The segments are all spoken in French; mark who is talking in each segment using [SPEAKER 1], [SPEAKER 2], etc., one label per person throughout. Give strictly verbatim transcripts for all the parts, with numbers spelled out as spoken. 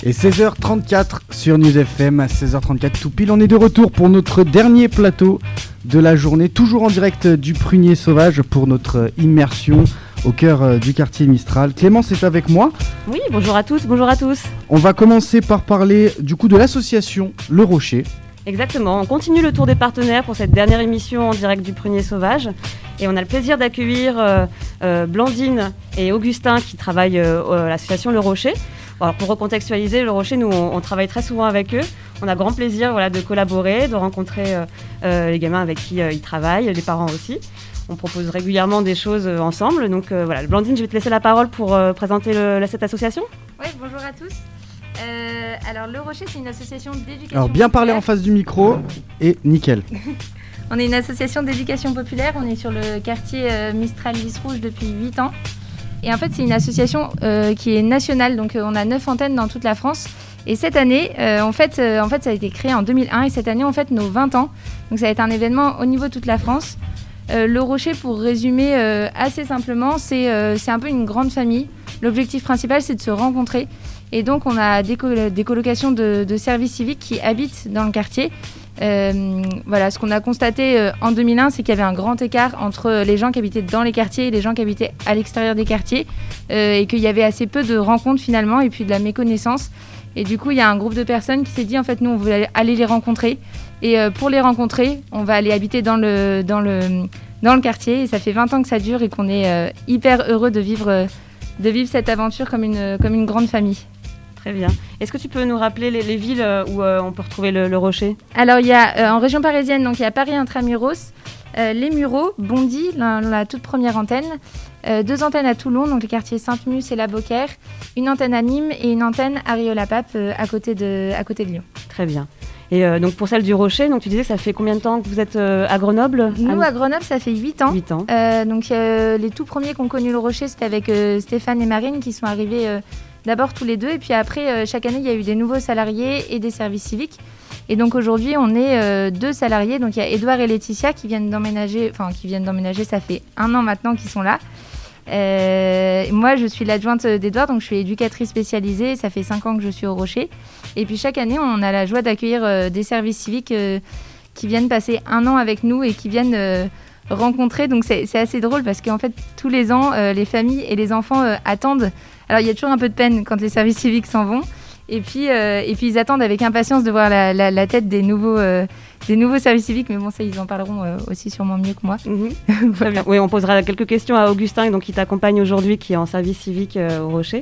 [SPEAKER 1] Et seize heures trente-quatre sur News F M, à seize heures trente-quatre tout pile, on est de retour pour notre dernier plateau de la journée, toujours en direct du Prunier Sauvage pour notre immersion au cœur du quartier Mistral. Clémence est avec moi.
[SPEAKER 2] Oui, bonjour à tous, bonjour à tous.
[SPEAKER 1] On va commencer par parler du coup de l'association Le Rocher.
[SPEAKER 2] Exactement, on continue le tour des partenaires pour cette dernière émission en direct du Prunier Sauvage. Et on a le plaisir d'accueillir euh, euh, Blandine et Augustin qui travaillent euh, à l'association Le Rocher. Alors pour recontextualiser, Le Rocher, nous on, on travaille très souvent avec eux. On a grand plaisir voilà, de collaborer, de rencontrer euh, euh, les gamins avec qui euh, ils travaillent, les parents aussi. On propose régulièrement des choses euh, ensemble. Donc euh, voilà, Blandine, je vais te laisser la parole pour euh, présenter le, cette association.
[SPEAKER 3] Oui, bonjour à tous. Euh, alors Le Rocher, c'est une association d'éducation
[SPEAKER 1] Alors bien
[SPEAKER 3] populaire.
[SPEAKER 1] parler en face du micro et nickel.
[SPEAKER 3] On est une association d'éducation populaire, on est sur le quartier euh, Mistral-Lys Rouge depuis huit ans. Et en fait, c'est une association euh, qui est nationale, donc euh, on a neuf antennes dans toute la France. Et cette année, euh, en, fait, euh, en fait, ça a été créé en deux mille un et cette année, on fête nos vingt ans. Donc ça va être un événement au niveau de toute la France. Euh, le Rocher, pour résumer euh, assez simplement, c'est, euh, c'est un peu une grande famille. L'objectif principal, c'est de se rencontrer. Et donc, on a des, co- des colocations de, de services civiques qui habitent dans le quartier. Euh, voilà, ce qu'on a constaté euh, en deux mille un, c'est qu'il y avait un grand écart entre les gens qui habitaient dans les quartiers et les gens qui habitaient à l'extérieur des quartiers euh, et qu'il y avait assez peu de rencontres finalement et puis de la méconnaissance. Et du coup, il y a un groupe de personnes qui s'est dit, en fait, nous, on veut aller les rencontrer. Et euh, pour les rencontrer, on va aller habiter dans le, dans le, dans le quartier. Et ça fait vingt ans que ça dure et qu'on est euh, hyper heureux de vivre, euh, de vivre cette aventure comme une, comme une grande famille.
[SPEAKER 2] Très bien. Est-ce que tu peux nous rappeler les, les villes où euh, on peut retrouver le, le Rocher ?
[SPEAKER 3] Alors, il y a euh, en région parisienne, donc il y a Paris Intramuros, euh, Les Mureaux, Bondy, la, la toute première antenne, euh, deux antennes à Toulon, donc les quartiers Sainte-Musse et La Beaucaire, une antenne à Nîmes et une antenne à Rieux-la-Pape euh, à côté de, à côté de Lyon.
[SPEAKER 2] Très bien. Et euh, donc pour celle du Rocher, donc tu disais que ça fait combien de temps que vous êtes euh, à Grenoble ?
[SPEAKER 3] Nous, à Grenoble, ça fait huit ans.
[SPEAKER 2] huit ans.
[SPEAKER 3] Euh, donc euh, les tout premiers qui ont connu le Rocher, c'était avec euh, Stéphane et Marine qui sont arrivés euh, d'abord tous les deux. Et puis après, euh, chaque année, il y a eu des nouveaux salariés et des services civiques. Et donc aujourd'hui, on est euh, deux salariés. Donc il y a Édouard et Laetitia qui viennent d'emménager, enfin qui viennent d'emménager, ça fait un an maintenant qu'ils sont là. Euh, moi, je suis l'adjointe d'Édouard, donc je suis éducatrice spécialisée. Ça fait cinq ans que je suis au Rocher. Et puis chaque année, on a la joie d'accueillir euh, des services civiques euh, qui viennent passer un an avec nous et qui viennent euh, rencontrer. Donc c'est, c'est assez drôle parce qu'en fait, tous les ans, euh, les familles et les enfants euh, attendent. Alors il y a toujours un peu de peine quand les services civiques s'en vont. Et puis, euh, et puis ils attendent avec impatience de voir la, la, la tête des nouveaux, euh, des nouveaux services civiques. Mais bon, ça, ils en parleront euh, aussi sûrement mieux que moi.
[SPEAKER 2] Mmh. Très bien. Oui, on posera quelques questions à Augustin, donc, qui t'accompagne aujourd'hui, qui est en service civique euh, au Rocher.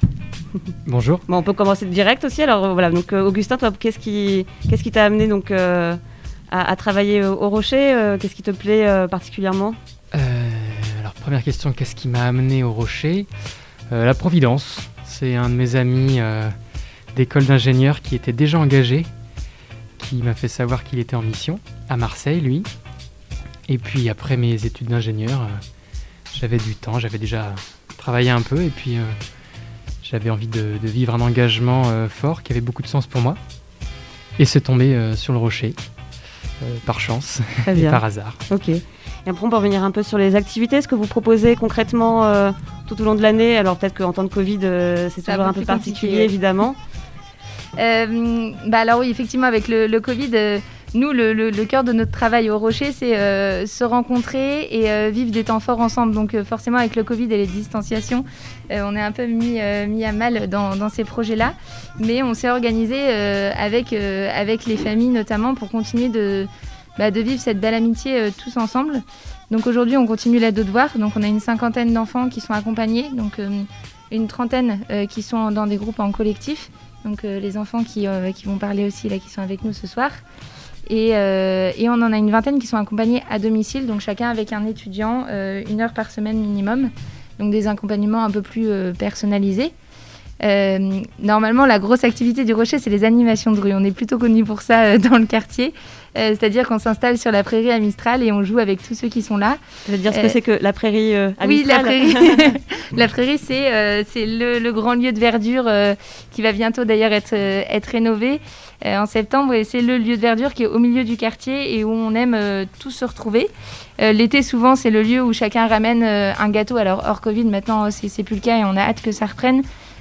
[SPEAKER 4] Bonjour.
[SPEAKER 2] Bon, on peut commencer direct aussi. Alors euh, voilà, donc euh, Augustin, toi, qu'est-ce qui, qu'est-ce qui t'a amené donc euh, à, à travailler au, au Rocher euh, Qu'est-ce qui te plaît euh, particulièrement
[SPEAKER 4] euh, Alors première question, qu'est-ce qui m'a amené au Rocher ? euh, La Providence. C'est un de mes amis euh, d'école d'ingénieur qui était déjà engagé, qui m'a fait savoir qu'il était en mission à Marseille, lui. Et puis après mes études d'ingénieur, euh, j'avais du temps, j'avais déjà travaillé un peu et puis euh, j'avais envie de, de vivre un engagement euh, fort qui avait beaucoup de sens pour moi. Et c'est tombé euh, sur le Rocher, euh, par chance et par hasard.
[SPEAKER 2] Ok. Et après, on peut revenir un peu sur les activités, ce que vous proposez concrètement euh, tout au long de l'année. Alors peut-être qu'en temps de Covid, euh, c'est
[SPEAKER 3] ça
[SPEAKER 2] toujours un peu particulier, évidemment.
[SPEAKER 3] Euh, bah alors oui, effectivement, avec le, le Covid, euh, nous, le, le, le cœur de notre travail au Rocher, c'est euh, se rencontrer et euh, vivre des temps forts ensemble. Donc euh, forcément, avec le Covid et les distanciations, euh, on est un peu mis, euh, mis à mal dans, dans ces projets-là. Mais on s'est organisé euh, avec, euh, avec les familles notamment pour continuer de, bah, de vivre cette belle amitié euh, tous ensemble. Donc aujourd'hui, on continue la devoir. Donc on a une cinquantaine d'enfants qui sont accompagnés, donc euh, une trentaine euh, qui sont dans des groupes en collectif. Donc euh, les enfants qui, euh, qui vont parler aussi, là, qui sont avec nous ce soir. Et, euh, et on en a une vingtaine qui sont accompagnés à domicile, donc chacun avec un étudiant, euh, une heure par semaine minimum. Donc des accompagnements un peu plus euh, personnalisés. Euh, normalement, la grosse activité du Rocher, c'est les animations de rue. On est plutôt connus pour ça euh, dans le quartier. Euh, c'est-à-dire qu'on s'installe sur la prairie à Mistral et on joue avec tous ceux qui sont là.
[SPEAKER 2] Ça veut dire ce que euh, c'est que la prairie euh, à
[SPEAKER 3] oui,
[SPEAKER 2] Mistral ?
[SPEAKER 3] Oui, la prairie. La prairie, c'est, euh, c'est le, le grand lieu de verdure euh, qui va bientôt d'ailleurs être, euh, être rénové euh, en septembre. Et c'est le lieu de verdure qui est au milieu du quartier et où on aime euh, tous se retrouver. Euh, l'été, souvent, c'est le lieu où chacun ramène euh, un gâteau. Alors, hors Covid, maintenant, c'est, c'est plus le cas et on a hâte que ça reprenne.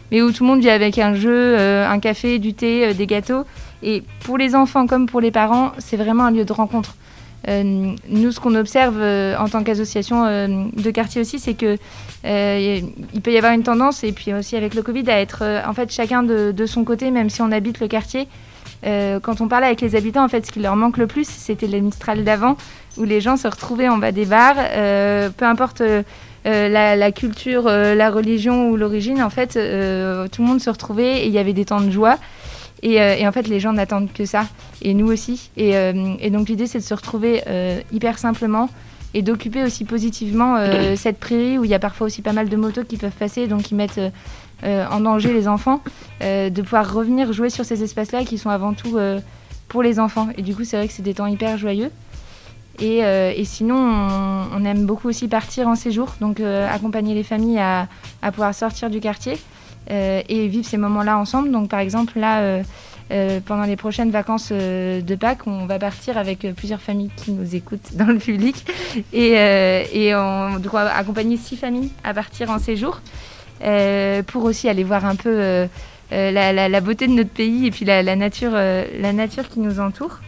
[SPEAKER 3] mais où tout le monde vit avec un jeu, euh, un café, du thé, euh, des gâteaux. Et pour les enfants comme pour les parents, c'est vraiment un lieu de rencontre. Euh, nous, ce qu'on observe euh, en tant qu'association euh, de quartier aussi, c'est que euh, il peut y avoir une tendance, et puis aussi avec le Covid, à être euh, en fait chacun de, de son côté, même si on habite le quartier. Euh, quand on parlait avec les habitants, en fait, ce qui leur manque le plus, c'était le Mistral d'avant, où les gens se retrouvaient en bas des bars, euh, peu importe euh, la, la culture, euh, la religion ou l'origine, en fait, euh, tout le monde se retrouvait et il y avait des temps de joie. Et, euh, et en fait, les gens n'attendent que ça, et nous aussi. Et, euh, et donc, l'idée, c'est de se retrouver euh, hyper simplement et d'occuper aussi positivement euh, cette prairie où il y a parfois aussi pas mal de motos qui peuvent passer, donc qui mettent euh, en danger les enfants, euh, de pouvoir revenir jouer sur ces espaces-là qui sont avant tout euh, pour les enfants. Et du coup, c'est vrai que c'est des temps hyper joyeux. Et, euh, et sinon, on, on aime beaucoup aussi partir en séjour, donc euh, accompagner les familles à, à pouvoir sortir du quartier. Euh, et vivre ces moments-là ensemble. Donc par exemple là, euh, euh, pendant les prochaines vacances euh, de Pâques, on va partir avec euh, plusieurs familles qui nous écoutent dans le public et, euh, et on doit accompagner six familles à partir en séjour euh, pour aussi aller voir un peu euh, euh, la, la, la beauté de notre pays et puis la, la, nature, euh, la nature qui nous entoure.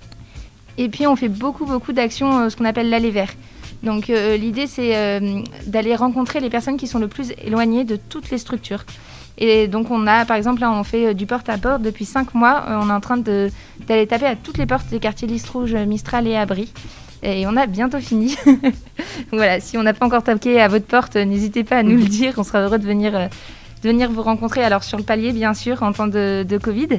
[SPEAKER 3] Et puis on fait beaucoup beaucoup d'actions, euh, ce qu'on appelle l'aller vert. Donc euh, l'idée, c'est euh, d'aller rencontrer les personnes qui sont le plus éloignées de toutes les structures. Et donc on a, par exemple, là, on fait euh, du porte-à-porte depuis cinq mois. Euh, on est en train de, d'aller taper à toutes les portes des quartiers Lys Rouge, Mistral et Abri. Et on a bientôt fini. Voilà, si on n'a pas encore tapé à votre porte, euh, n'hésitez pas à nous le dire. On sera heureux de venir, euh, de venir vous rencontrer. Alors sur le palier, bien sûr, en temps de, de Covid.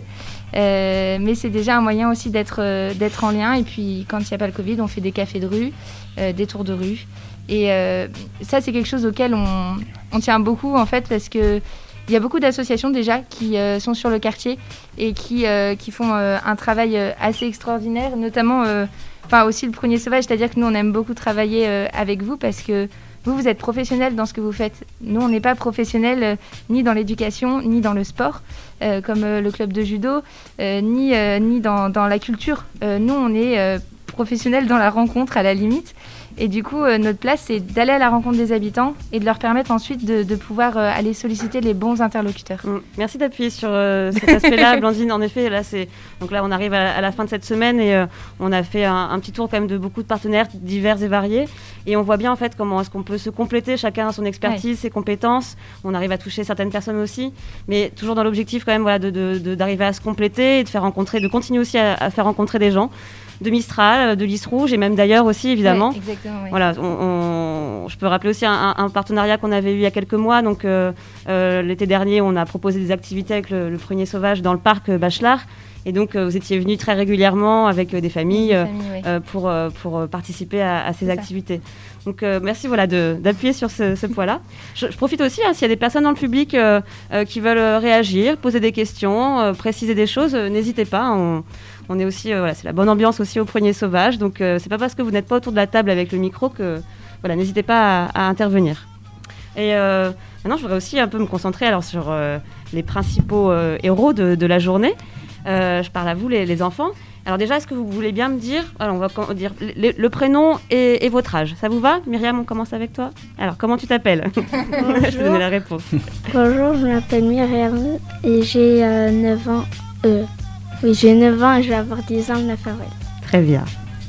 [SPEAKER 3] Euh, mais c'est déjà un moyen aussi d'être, euh, d'être en lien. Et puis quand il n'y a pas le Covid, on fait des cafés de rue, euh, des tours de rue. Et euh, ça, c'est quelque chose auquel on, on tient beaucoup, en fait, parce que il y a beaucoup d'associations déjà qui euh, sont sur le quartier et qui, euh, qui font euh, un travail euh, assez extraordinaire, notamment euh, aussi le Prunier Sauvage, c'est-à-dire que nous, on aime beaucoup travailler euh, avec vous parce que vous, vous êtes professionnels dans ce que vous faites. Nous, on n'est pas professionnels euh, ni dans l'éducation, ni dans le sport, euh, comme euh, le club de judo, euh, ni, euh, ni dans, dans la culture. Euh, nous, on est euh, professionnels dans la rencontre, à la limite. Et du coup, euh, notre place, c'est d'aller à la rencontre des habitants et de leur permettre ensuite de, de pouvoir euh, aller solliciter les bons interlocuteurs.
[SPEAKER 2] Mmh. Merci d'appuyer sur euh, cet aspect-là, Blandine. En effet, là, c'est... Donc là, on arrive à, à la fin de cette semaine et euh, on a fait un, un petit tour quand même de beaucoup de partenaires divers et variés. Et on voit bien en fait comment est-ce qu'on peut se compléter, chacun a son expertise, ouais. ses compétences. On arrive à toucher certaines personnes aussi, mais toujours dans l'objectif quand même voilà, de, de, de, d'arriver à se compléter et de faire rencontrer, de continuer aussi à, à faire rencontrer des gens. De Mistral, de Lys Rouge et même d'ailleurs aussi évidemment.
[SPEAKER 3] Ouais, exactement, ouais.
[SPEAKER 2] Voilà, on, on, je peux rappeler aussi un, un partenariat qu'on avait eu il y a quelques mois. Donc euh, euh, l'été dernier, on a proposé des activités avec le, le Prunier Sauvage dans le parc euh, Bachelard. Et donc euh, vous étiez venus très régulièrement avec euh, des familles, des familles euh, oui. euh, pour, euh, pour euh, participer à, à ces C'est activités. Ça. Donc euh, merci voilà, de, d'appuyer sur ce, ce point-là. Je, je profite aussi, hein, s'il y a des personnes dans le public euh, euh, qui veulent euh, réagir, poser des questions, euh, préciser des choses, euh, n'hésitez pas. On, On est aussi, euh, voilà, c'est la bonne ambiance aussi au Prunier Sauvage, donc euh, c'est pas parce que vous n'êtes pas autour de la table avec le micro que, voilà, n'hésitez pas à, à intervenir. Et euh, maintenant, je voudrais aussi un peu me concentrer alors sur euh, les principaux euh, héros de, de la journée. Euh, je parle à vous, les, les enfants. Alors déjà, est-ce que vous voulez bien me dire, alors on va dire le, le prénom et, et votre âge, ça vous va? Myriam, on commence avec toi. Alors, comment tu t'appelles?
[SPEAKER 5] Bonjour.
[SPEAKER 2] Je vais donner la réponse.
[SPEAKER 5] Bonjour, je m'appelle Myriam et j'ai euh, neuf ans. Euh, Oui, j'ai neuf ans et je vais avoir dix ans le neuf avril.
[SPEAKER 2] Très bien.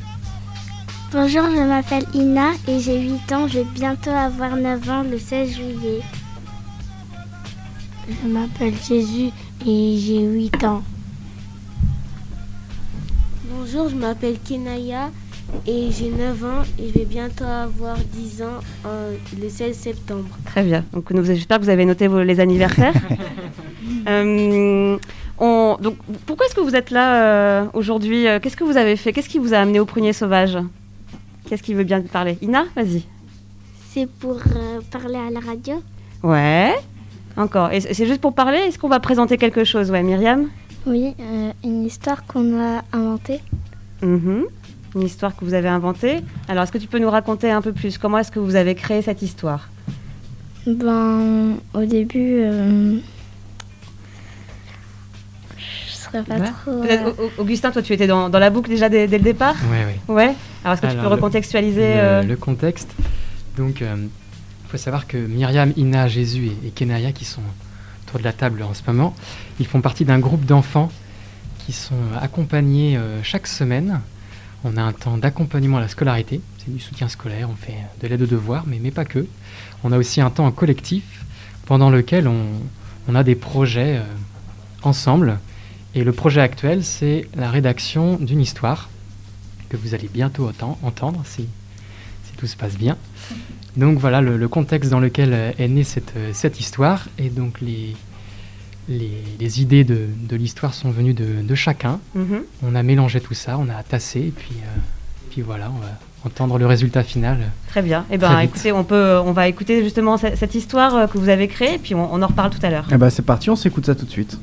[SPEAKER 6] Bonjour, je m'appelle Ina et j'ai huit ans. Je vais bientôt avoir neuf ans le seize juillet.
[SPEAKER 7] Je m'appelle Jésus et j'ai huit ans.
[SPEAKER 8] Bonjour, je m'appelle Kenaya et j'ai neuf ans et je vais bientôt avoir dix ans euh, le seize septembre.
[SPEAKER 2] Très bien. Donc, nous, j'espère que vous avez noté vos, les anniversaires. euh, On, donc, pourquoi est-ce que vous êtes là euh, aujourd'hui? Qu'est-ce que vous avez fait? Qu'est-ce qui vous a amené au Prunier Sauvage? Qu'est-ce qui veut bien parler? Ina, vas-y.
[SPEAKER 6] C'est pour euh, parler à la radio.
[SPEAKER 2] Ouais. Encore. Et c'est juste pour parler? Est-ce qu'on va présenter quelque chose? Ouais, Myriam?
[SPEAKER 6] Oui, euh, une histoire qu'on a inventée.
[SPEAKER 2] Mm-hmm. Une histoire que vous avez inventée. Alors, est-ce que tu peux nous raconter un peu plus? Comment est-ce que vous avez créé cette histoire?
[SPEAKER 6] Ben, au début... Euh... Pas
[SPEAKER 2] ouais.
[SPEAKER 6] trop,
[SPEAKER 2] Peut-être, euh... Augustin, toi tu étais dans, dans la boucle déjà dès, dès le départ?
[SPEAKER 4] Oui, oui.
[SPEAKER 2] Ouais. Alors est-ce que Alors, tu peux recontextualiser
[SPEAKER 4] le,
[SPEAKER 2] euh...
[SPEAKER 4] le contexte. Donc, il euh, faut savoir que Myriam, Ina, Jésus et, et Kenaya, qui sont autour de la table en ce moment. Ils font partie d'un groupe d'enfants qui sont accompagnés euh, chaque semaine. On a un temps d'accompagnement à la scolarité, c'est du soutien scolaire, on fait de l'aide aux devoirs, mais, mais pas que. On a aussi un temps en collectif pendant lequel on, on a des projets euh, ensemble. Et le projet actuel, c'est la rédaction d'une histoire que vous allez bientôt autant entendre si, si tout se passe bien. Donc voilà le, le contexte dans lequel est née cette, cette histoire. Et donc les, les, les idées de, de l'histoire sont venues de, de chacun. Mm-hmm. On a mélangé tout ça, on a tassé, et puis, euh, puis voilà, on va entendre le résultat final.
[SPEAKER 2] Très bien. Et ben, écoutez, on, peut, on va écouter justement cette, cette histoire que vous avez créée, et puis on, on en reparle tout à l'heure.
[SPEAKER 1] Et ben, c'est parti, on s'écoute ça tout de suite.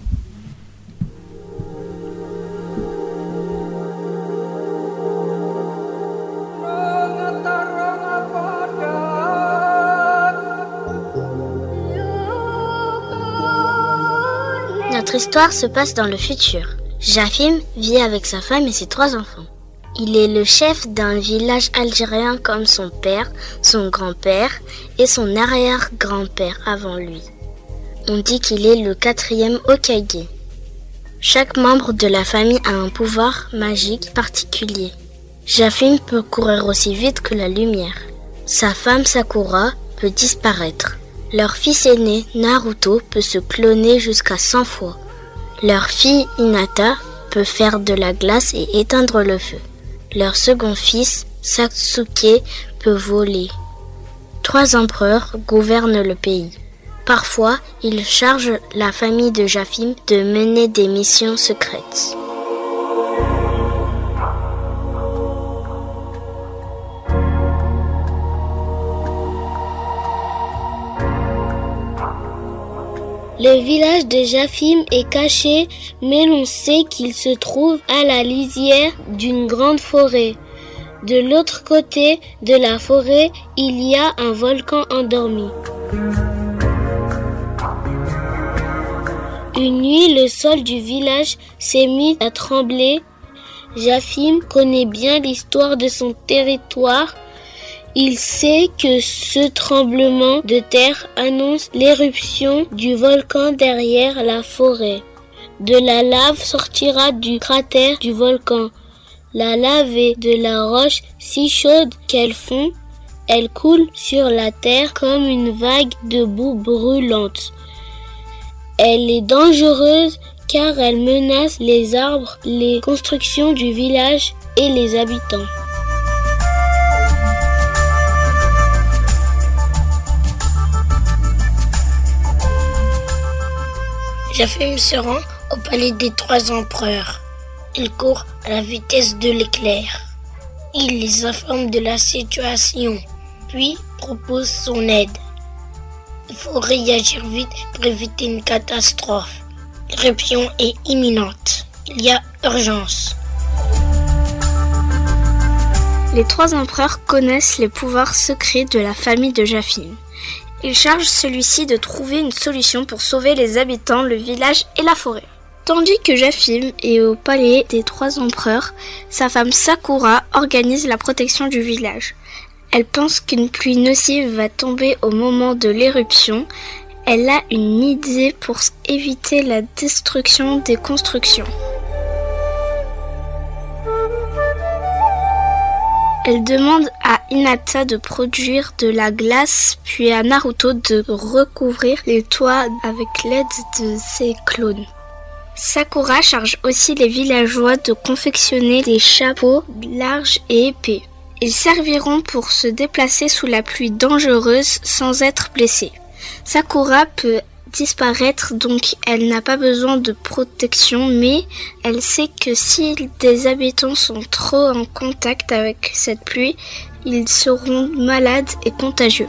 [SPEAKER 6] Notre histoire se passe dans le futur. Jafim vit avec sa femme et ses trois enfants. Il est le chef d'un village algérien comme son père, son grand-père et son arrière-grand-père avant lui. On dit qu'il est le quatrième Hokage. Chaque membre de la famille a un pouvoir magique particulier. Jafim peut courir aussi vite que la lumière. Sa femme Sakura peut disparaître. Leur fils aîné, Naruto, peut se cloner jusqu'à cent fois. Leur fille, Hinata, peut faire de la glace et éteindre le feu. Leur second fils, Sasuke, peut voler. Trois empereurs gouvernent le pays. Parfois, ils chargent la famille de Jafim de mener des missions secrètes. Le village de Jafim est caché, mais l'on sait qu'il se trouve à la lisière d'une grande forêt. De l'autre côté de la forêt, il y a un volcan endormi. Une nuit, le sol du village s'est mis à trembler. Jafim connaît bien l'histoire de son territoire. Il sait que ce tremblement de terre annonce l'éruption du volcan derrière la forêt. De la lave sortira du cratère du volcan. La lave est de la roche si chaude qu'elle fond. Elle coule sur la terre comme une vague de boue brûlante. Elle est dangereuse car elle menace les arbres, les constructions du village et les habitants. Jafim se rend au palais des trois empereurs. Il court à la vitesse de l'éclair. Il les informe de la situation, puis propose son aide. Il faut réagir vite pour éviter une catastrophe. L'éruption est imminente. Il y a urgence. Les trois empereurs connaissent les pouvoirs secrets de la famille de Jafim. Ils chargent celui-ci de trouver une solution pour sauver les habitants, le village et la forêt. Tandis que Jafim est au palais des trois empereurs, sa femme Sakura organise la protection du village. Elle pense qu'une pluie nocive va tomber au moment de l'éruption. Elle a une idée pour éviter la destruction des constructions. Elle demande à Hinata de produire de la glace, puis à Naruto de recouvrir les toits avec l'aide de ses clones. Sakura charge aussi les villageois de confectionner des chapeaux larges et épais. Ils serviront pour se déplacer sous la pluie dangereuse sans être blessés. Sakura peut disparaître, donc elle n'a pas besoin de protection, mais elle sait que si des habitants sont trop en contact avec cette pluie, ils seront malades et contagieux.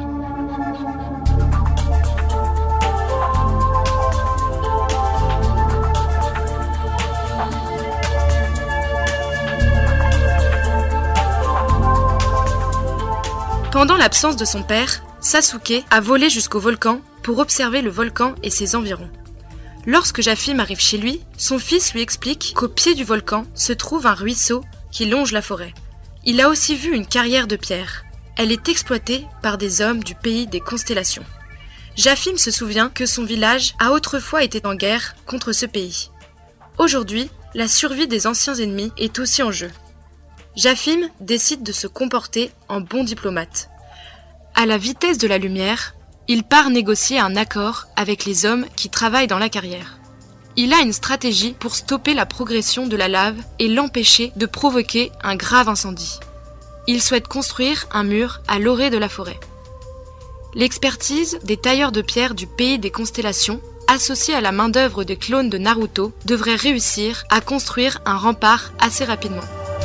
[SPEAKER 9] Pendant l'absence de son père, Sasuke a volé jusqu'au volcan pour observer le volcan et ses environs. Lorsque Jafim arrive chez lui, son fils lui explique qu'au pied du volcan se trouve un ruisseau qui longe la forêt. Il a aussi vu une carrière de pierre. Elle est exploitée par des hommes du pays des constellations. Jafim se souvient que son village a autrefois été en guerre contre ce pays. Aujourd'hui, la survie des anciens ennemis est aussi en jeu. Jafim décide de se comporter en bon diplomate. À la vitesse de la lumière, il part négocier un accord avec les hommes qui travaillent dans la carrière. Il a une stratégie pour stopper la progression de la lave et l'empêcher de provoquer un grave incendie. Il souhaite construire un mur à l'orée de la forêt. L'expertise des tailleurs de pierre du pays des constellations, associée à la main-d'œuvre des clones de Naruto, devrait réussir à construire un rempart assez rapidement.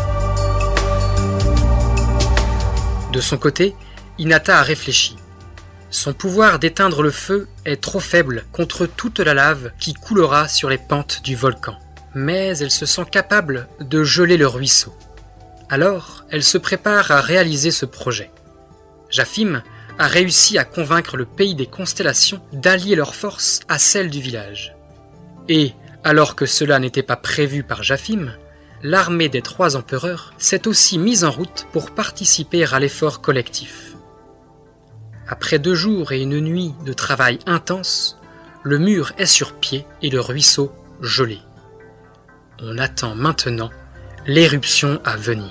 [SPEAKER 10] De son côté, Hinata a réfléchi. Son pouvoir d'éteindre le feu est trop faible contre toute la lave qui coulera sur les pentes du volcan. Mais elle se sent capable de geler le ruisseau. Alors, elle se prépare à réaliser ce projet. Jafim a réussi à convaincre le pays des constellations d'allier leurs forces à celles du village. Et, alors que cela n'était pas prévu par Jafim, l'armée des trois empereurs s'est aussi mise en route pour participer à l'effort collectif. Après deux jours et une nuit de travail intense, le mur est sur pied et le ruisseau gelé. On attend maintenant l'éruption à venir.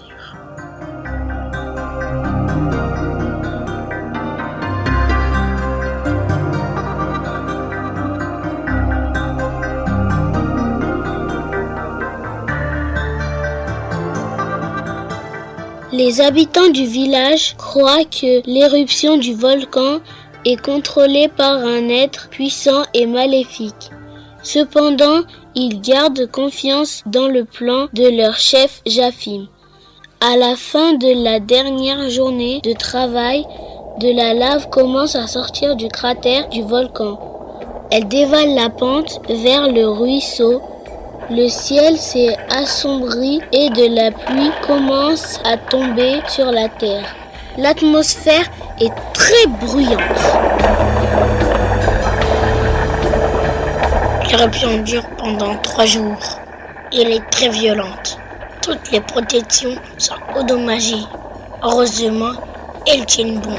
[SPEAKER 6] Les habitants du village croient que l'éruption du volcan est contrôlée par un être puissant et maléfique. Cependant, ils gardent confiance dans le plan de leur chef Jafim. À la fin de la dernière journée de travail, de la lave commence à sortir du cratère du volcan. Elle dévale la pente vers le ruisseau. Le ciel s'est assombri et de la pluie commence à tomber sur la terre. L'atmosphère est très bruyante. L'éruption dure pendant trois jours. Elle est très violente. Toutes les protections sont endommagées. Heureusement, elles tiennent bon.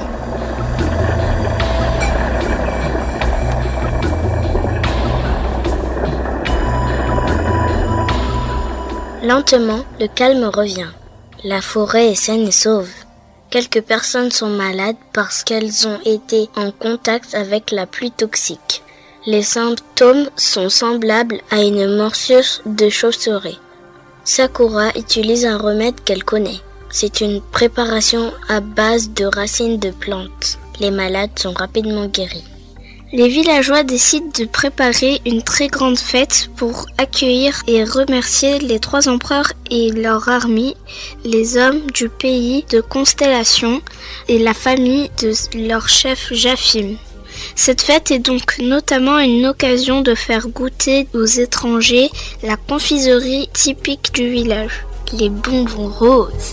[SPEAKER 6] Lentement, le calme revient. La forêt est saine et sauve. Quelques personnes sont malades parce qu'elles ont été en contact avec la pluie toxique. Les symptômes sont semblables à une morsure de chauve-souris. Sakura utilise un remède qu'elle connaît. C'est une préparation à base de racines de plantes. Les malades sont rapidement guéris. Les villageois décident de préparer une très grande fête pour accueillir et remercier les trois empereurs et leur armée, les hommes du pays de Constellation et la famille de leur chef Jafim. Cette fête est donc notamment une occasion de faire goûter aux étrangers la confiserie typique du village, les bonbons roses.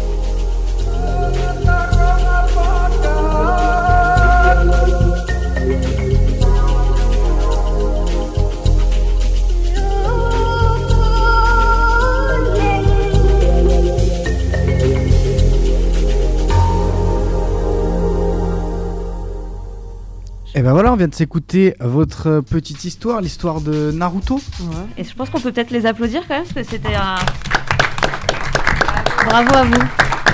[SPEAKER 1] Et ben voilà, on vient de s'écouter votre petite histoire, l'histoire de Naruto.
[SPEAKER 2] Ouais. Et je pense qu'on peut peut-être les applaudir quand même, parce que c'était un... Bravo à vous.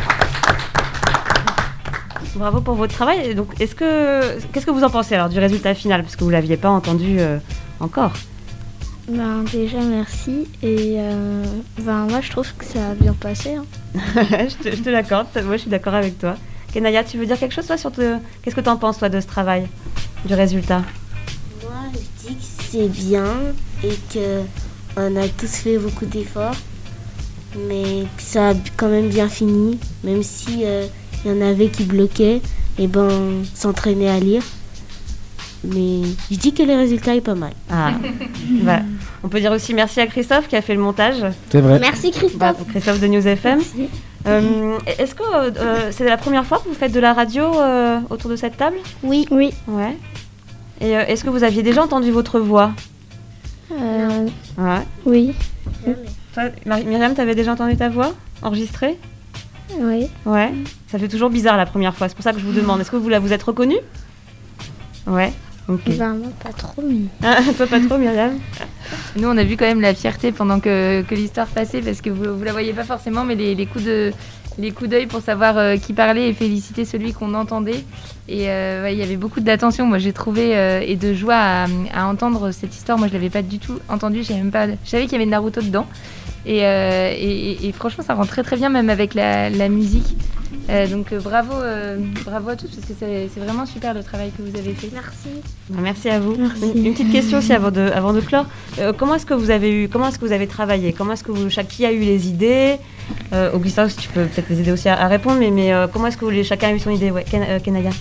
[SPEAKER 2] Bravo pour votre travail. Et donc, est-ce que... Qu'est-ce que vous en pensez alors du résultat final, parce que vous ne l'aviez pas entendu euh, encore?
[SPEAKER 5] Ben, déjà, merci. Et euh, ben, moi, je trouve que ça a bien passé. Hein.
[SPEAKER 2] je, te, je te l'accorde, moi je suis d'accord avec toi. Kenaya, tu veux dire quelque chose toi sur te... Qu'est-ce que tu en penses toi de ce travail, du résultat?
[SPEAKER 8] Moi, je dis que c'est bien et qu'on a tous fait beaucoup d'efforts, mais que ça a quand même bien fini, même si euh, y en avait qui bloquaient, et ben on s'entraînait à lire. Mais je dis que le résultat est pas mal.
[SPEAKER 2] Ah. Bah, on peut dire aussi merci à Christophe qui a fait le montage.
[SPEAKER 1] C'est vrai.
[SPEAKER 6] Merci Christophe.
[SPEAKER 2] Bah, Christophe de News F M. Euh, est-ce que euh, c'est la première fois que vous faites de la radio euh, autour de cette table?
[SPEAKER 5] Oui. Oui.
[SPEAKER 2] Ouais. Et euh, est-ce que vous aviez déjà entendu votre voix?
[SPEAKER 5] Euh,
[SPEAKER 2] Ouais.
[SPEAKER 5] oui.
[SPEAKER 2] Toi, Mar- Myriam, t'avais déjà entendu ta voix enregistrée?
[SPEAKER 5] Oui.
[SPEAKER 2] Ouais. Ça fait toujours bizarre la première fois. C'est pour ça que je vous demande. Est-ce que vous la vous êtes reconnue? Ouais. Okay.
[SPEAKER 5] Ben, moi, pas trop, mais...
[SPEAKER 2] Ah, toi, pas trop, Myriam?
[SPEAKER 3] Nous, on a vu quand même la fierté pendant que, que l'histoire passait, parce que vous ne la voyez pas forcément, mais les, les coups de... les coups d'œil pour savoir euh, qui parlait et féliciter celui qu'on entendait. Et euh, ouais, il y avait beaucoup d'attention, moi j'ai trouvé, euh, et de joie à, à entendre cette histoire. Moi je l'avais pas du tout entendue, je même pas, je savais qu'il y avait Naruto dedans. Et, euh, et, et, et franchement ça rend très très bien, même avec la, la musique. Euh, donc euh, bravo, euh, bravo à tous, parce que c'est, c'est vraiment super le travail que vous avez fait.
[SPEAKER 5] Merci.
[SPEAKER 2] Merci à vous.
[SPEAKER 5] Merci.
[SPEAKER 2] Une, une petite question aussi avant de, avant de clore. Euh, comment est-ce que vous avez eu, comment est-ce que vous avez travaillé? Comment est-ce que vous, chaque qui a eu les idées? euh, Augustin, tu peux peut-être les aider aussi à, à répondre, mais, mais euh, comment est-ce que vous, les, chacun a eu son idée? Ouais, Ken, euh, Kenaya.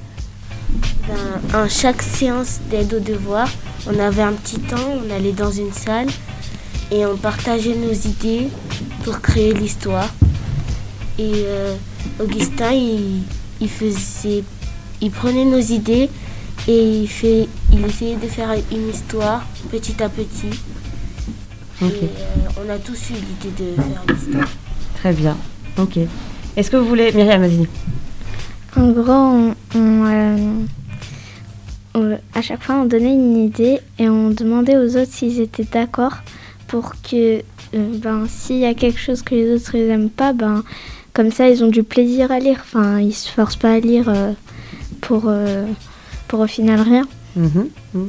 [SPEAKER 8] Ben, en chaque séance d'aide aux devoirs, on avait un petit temps, on allait dans une salle et on partageait nos idées pour créer l'histoire. Et euh, Augustin, il, il faisait, il prenait nos idées et il, fait, il essayait de faire une histoire petit à petit. Okay. Et euh, on a tous eu l'idée de faire l'histoire.
[SPEAKER 2] Très bien. Ok. Est-ce que vous voulez, Myriam, vas-y.
[SPEAKER 5] En gros, on, on, euh, on, à chaque fois, on donnait une idée et on demandait aux autres s'ils étaient d'accord pour que, euh, ben, s'il y a quelque chose que les autres n'aiment pas, ben, comme ça, ils ont du plaisir à lire. Enfin, ils se forcent pas à lire euh, pour, euh, pour au final rien.
[SPEAKER 2] Mmh, mmh.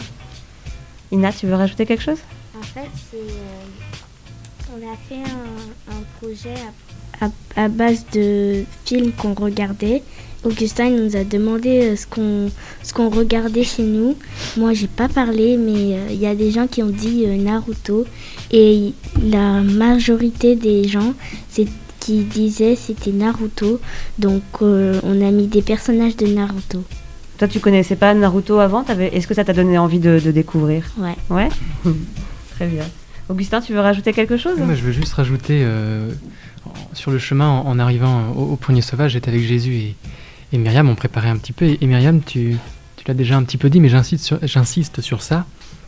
[SPEAKER 2] Ina, tu veux rajouter quelque chose?
[SPEAKER 5] En fait, c'est, euh, on a fait un, un projet à, à, à base de films qu'on regardait. Augustin il nous a demandé ce qu'on, ce qu'on regardait chez nous. Moi, j'ai pas parlé, mais il euh, y a des gens qui ont dit euh, Naruto. Et la majorité des gens c'est, qui disaient c'était Naruto. Donc, euh, on a mis des personnages de Naruto.
[SPEAKER 2] Toi, tu connaissais pas Naruto avant? T'avais... Est-ce que ça t'a donné envie de, de découvrir?
[SPEAKER 5] Ouais.
[SPEAKER 2] Ouais. Très bien. Augustin, tu veux rajouter quelque chose?
[SPEAKER 4] Moi, je veux juste rajouter, euh, sur le chemin, en, en arrivant au, au Prunier Sauvage, j'étais avec Jésus et, et Myriam, on préparait un petit peu. Et, et Myriam, tu, tu l'as déjà un petit peu dit, mais j'insiste sur, j'insiste sur ça.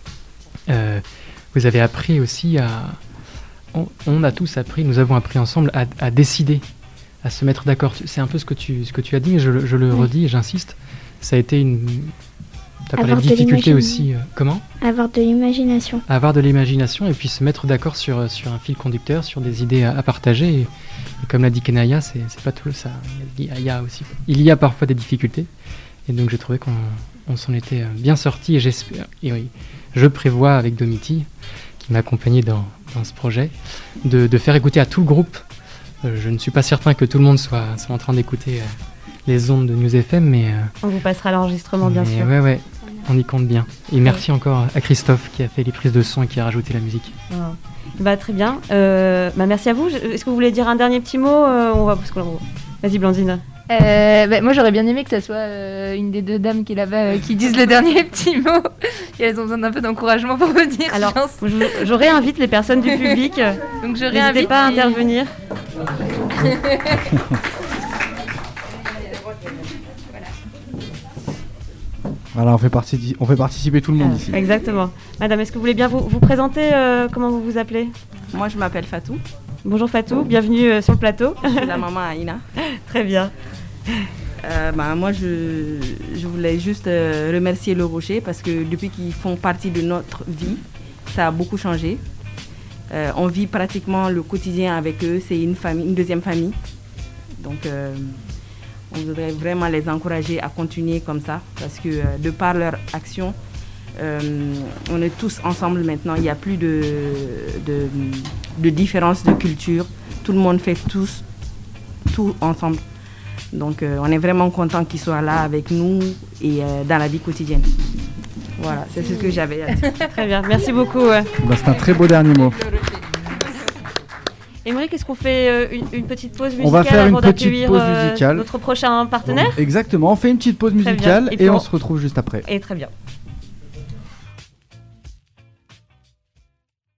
[SPEAKER 4] Euh, vous avez appris aussi à... On, on a tous appris, nous avons appris ensemble à, à décider, à se mettre d'accord. C'est un peu ce que tu, ce que tu as dit, mais je, je le oui. redis et j'insiste. Ça a été une... Tu as parlé de difficulté aussi. Euh, comment?
[SPEAKER 5] Avoir de l'imagination.
[SPEAKER 4] Avoir de l'imagination et puis se mettre d'accord sur, sur un fil conducteur, sur des idées à, à partager. Et, et comme l'a dit Kenaya, c'est, c'est pas tout ça. Il y, a, il y a aussi, il y a parfois des difficultés. Et donc j'ai trouvé qu'on on s'en était bien sortis. Et j'espère, et oui, je prévois avec Domiti, qui m'a accompagné dans, dans ce projet, de, de faire écouter à tout le groupe. Euh, je ne suis pas certain que tout le monde soit, soit en train d'écouter euh, les ondes de News F M, mais... Euh,
[SPEAKER 2] on vous passera l'enregistrement, bien sûr.
[SPEAKER 4] Ouais, ouais. On y compte bien. Et merci ouais. encore à Christophe qui a fait les prises de son et qui a rajouté la musique.
[SPEAKER 2] Oh. Bah, très bien. Euh, bah, merci à vous. Est-ce que vous voulez dire un dernier petit mot? euh, on va... Parce que... Vas-y, Blandine.
[SPEAKER 3] Euh, bah, moi, j'aurais bien aimé que ça soit euh, une des deux dames qui est là-bas euh, qui disent le dernier petit mot. Et elles ont besoin d'un peu d'encouragement pour vous dire.
[SPEAKER 2] Alors, je, je réinvite les personnes du public.
[SPEAKER 3] Donc, je
[SPEAKER 2] réinvite. N'hésitez pas à intervenir.
[SPEAKER 1] Voilà, on fait, partie, on fait participer tout le monde ah, ici.
[SPEAKER 2] Exactement. Madame, est-ce que vous voulez bien vous, vous présenter euh, comment vous vous appelez?
[SPEAKER 11] Moi, je m'appelle Fatou.
[SPEAKER 2] Bonjour Fatou, bienvenue euh, sur le plateau.
[SPEAKER 11] Je suis la maman à Ina.
[SPEAKER 2] Très bien.
[SPEAKER 11] Euh, bah, moi, je, je voulais juste euh, remercier Le Rocher parce que depuis qu'ils font partie de notre vie, ça a beaucoup changé. Euh, on vit pratiquement le quotidien avec eux. C'est une famille, une deuxième famille. Donc... Euh, on voudrait vraiment les encourager à continuer comme ça parce que euh, de par leur action, euh, on est tous ensemble maintenant. Il n'y a plus de, de, de différence de culture. Tout le monde fait tous, tout ensemble. Donc euh, on est vraiment content qu'ils soient là avec nous et euh, dans la vie quotidienne. Voilà, c'est ce que j'avais à dire.
[SPEAKER 2] Très bien, merci beaucoup. Ouais.
[SPEAKER 1] Bah, c'est un très beau dernier mot.
[SPEAKER 2] Émeric, est-ce qu'on fait euh, une, une petite pause musicale?
[SPEAKER 1] On va faire
[SPEAKER 2] avant
[SPEAKER 1] une petite
[SPEAKER 2] d'accueillir
[SPEAKER 1] pause
[SPEAKER 2] euh,
[SPEAKER 1] musicale.
[SPEAKER 2] notre prochain partenaire?
[SPEAKER 1] Exactement, on fait une petite pause musicale et, et on, on se retrouve juste après.
[SPEAKER 2] Et très bien.